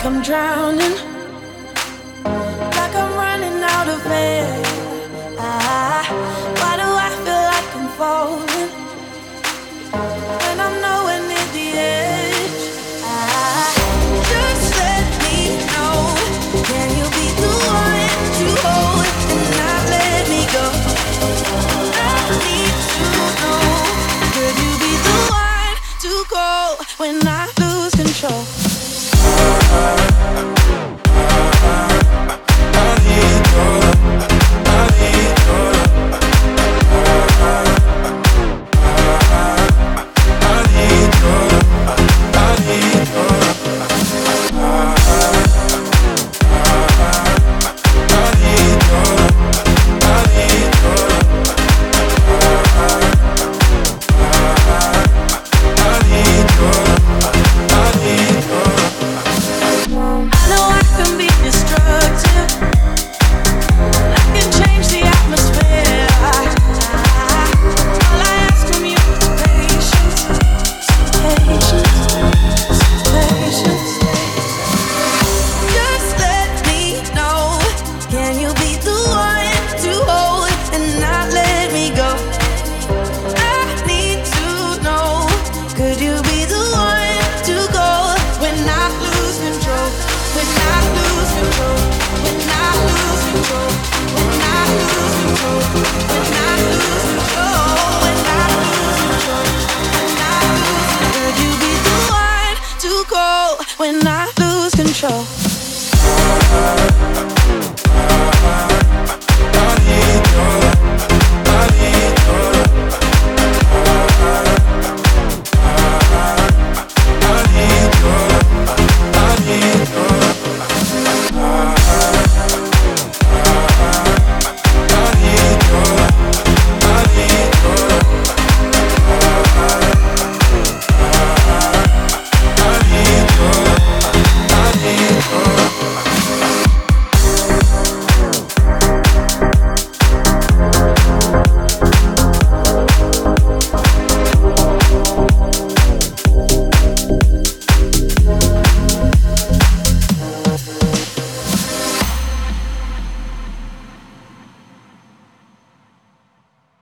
I'm drowning, like I'm running out of air. Why do I feel like I'm falling when I'm nowhere near the edge? Just let me know, can you be the one to hold and not let me go? I need to know, could you be the one to go when I lose control? When I lose control.